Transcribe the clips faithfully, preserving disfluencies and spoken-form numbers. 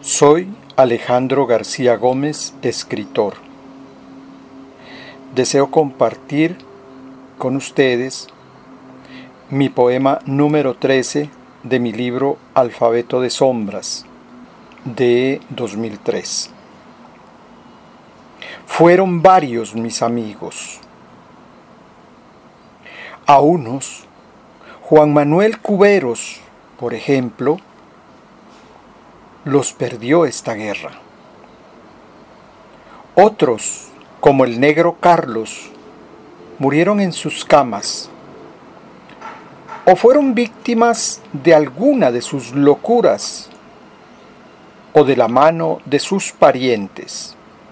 Soy Alejandro García Gómez, escritor. Deseo compartir con ustedes mi poema número trece de mi libro Alfabeto de Sombras, de dos mil tres. Fueron varios mis amigos. A unos, Juan Manuel Cuberos, por ejemplo, los perdió esta guerra. Otros, como el negro Carlos, murieron en sus camas o fueron víctimas de alguna de sus locuras o de la mano de sus parientes.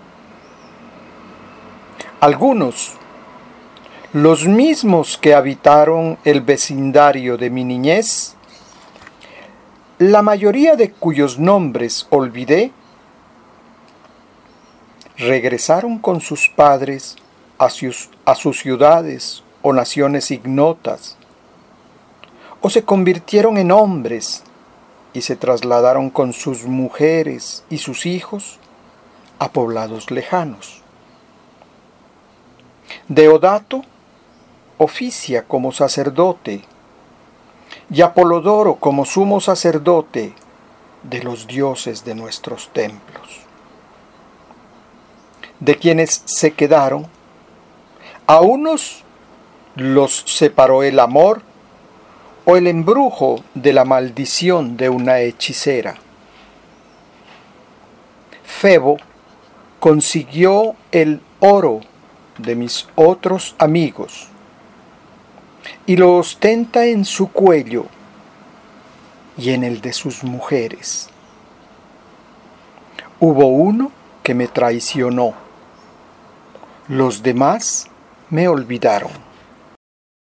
Algunos, los mismos que habitaron el vecindario de mi niñez, la mayoría de cuyos nombres olvidé, regresaron con sus padres a sus, a sus ciudades o naciones ignotas, o se convirtieron en hombres y se trasladaron con sus mujeres y sus hijos a poblados lejanos. Deodato oficia como sacerdote y Apolodoro como sumo sacerdote de los dioses de nuestros templos. De quienes se quedaron, a unos los separó el amor o el embrujo de la maldición de una hechicera. Febo consiguió el oro de mis otros amigos y lo ostenta en su cuello y en el de sus mujeres. Hubo uno que me traicionó, los demás me olvidaron.